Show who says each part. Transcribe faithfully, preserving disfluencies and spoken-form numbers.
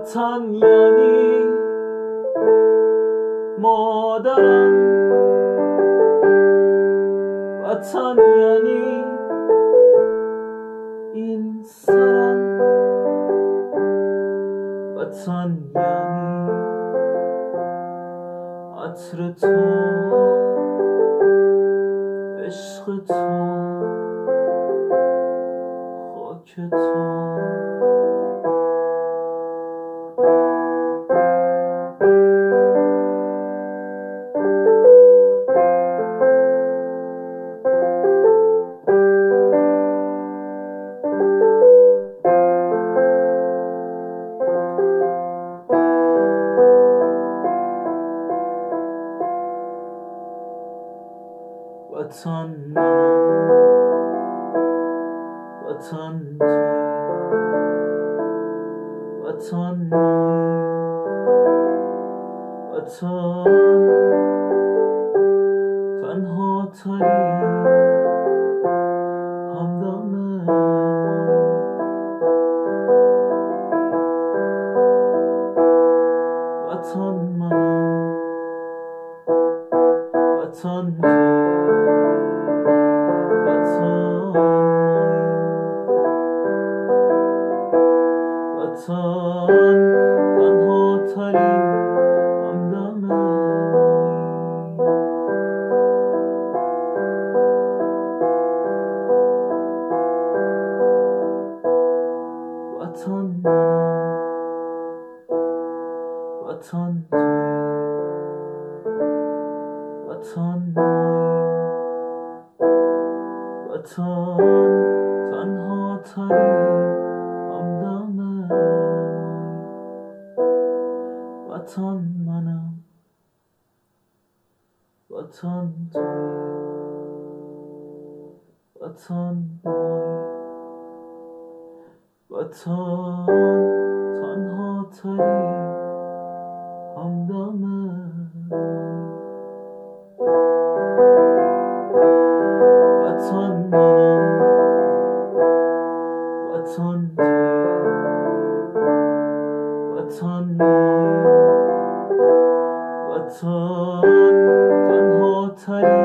Speaker 1: وطن یعنی مادرم، وطن یعنی این سرم، وطن یعنی عطر تو، عشق تو، خاک تو. وطن منم، وطن توی، وطن مایی، وطن تنها ترین همدم مایی. وطن منم، وطن توی، وطن تنها ترین همدم مایی. وطن منم، وطن توی، وطن مایی، وطن تنها ترین همدم مایی. وطن منم، وطن توی، وطن مایی، وطن تنها ترین همدم مایی. وطن منم، وطن توی، وطن مایی، وطن تنها ترین